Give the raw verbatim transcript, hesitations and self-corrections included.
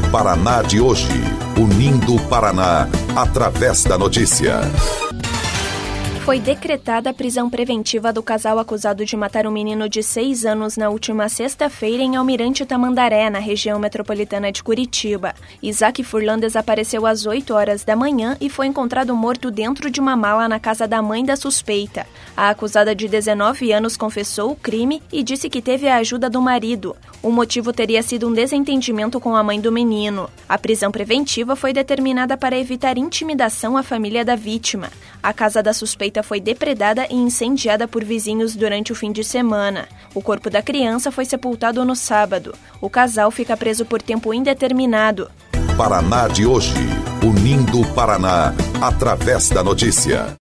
Paraná de hoje, unindo o Paraná através da notícia. Foi decretada a prisão preventiva do casal acusado de matar um menino de seis anos na última sexta-feira em Almirante Tamandaré, na região metropolitana de Curitiba. Isaac Furlan desapareceu às oito horas da manhã e foi encontrado morto dentro de uma mala na casa da mãe da suspeita. A acusada de dezenove anos confessou o crime e disse que teve a ajuda do marido. O motivo teria sido um desentendimento com a mãe do menino. A prisão preventiva foi determinada para evitar intimidação à família da vítima. A casa da suspeita foi depredada e incendiada por vizinhos durante o fim de semana. O corpo da criança foi sepultado no sábado. O casal fica preso por tempo indeterminado. Paraná de hoje, unindo o Paraná através da notícia.